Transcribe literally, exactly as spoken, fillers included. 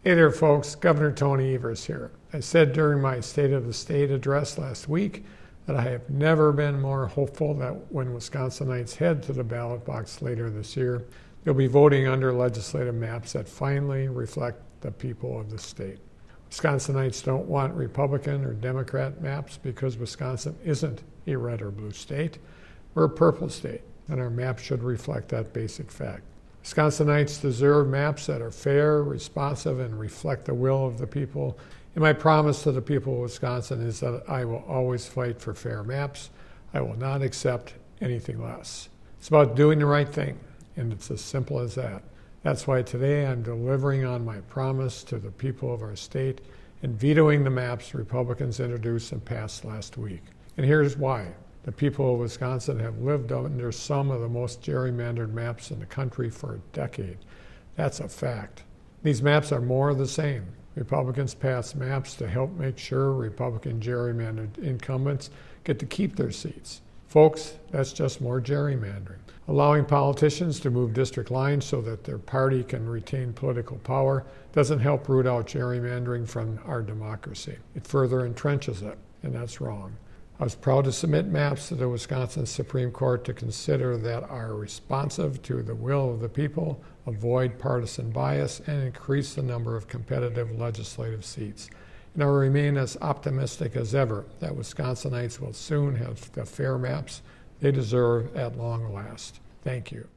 Hey there, folks. Governor Tony Evers here. I said during my State of the State address last week that I have never been more hopeful that when Wisconsinites head to the ballot box later this year, they'll be voting under legislative maps that finally reflect the people of the state. Wisconsinites don't want Republican or Democrat maps because Wisconsin isn't a red or blue state. We're a purple state, and our map should reflect that basic fact. Wisconsinites deserve maps that are fair, responsive, and reflect the will of the people. And my promise to the people of Wisconsin is that I will always fight for fair maps. I will not accept anything less. It's about doing the right thing, and it's as simple as that. That's why today I'm delivering on my promise to the people of our state and vetoing the maps Republicans introduced and passed last week. And here's why. The people of Wisconsin have lived under some of the most gerrymandered maps in the country for a decade. That's a fact. These maps are more of the same. Republicans pass maps to help make sure Republican gerrymandered incumbents get to keep their seats. Folks, that's just more gerrymandering. Allowing politicians to move district lines so that their party can retain political power doesn't help root out gerrymandering from our democracy. It further entrenches it, and that's wrong. I was proud to submit maps to the Wisconsin Supreme Court to consider that are responsive to the will of the people, avoid partisan bias, and increase the number of competitive legislative seats. And I remain as optimistic as ever that Wisconsinites will soon have the fair maps they deserve at long last. Thank you.